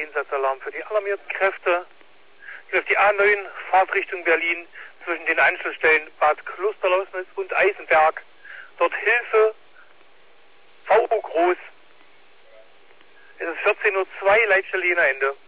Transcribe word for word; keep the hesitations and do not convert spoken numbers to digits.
Einsatzalarm für die alarmierten Kräfte. Hier auf die A neun, Fahrtrichtung Berlin, zwischen den Anschlussstellen Bad Klosterlausnitz und Eisenberg. Dort Hilfe, V O groß. Es ist vierzehn Uhr zwei, Leitstelle Jena Ende.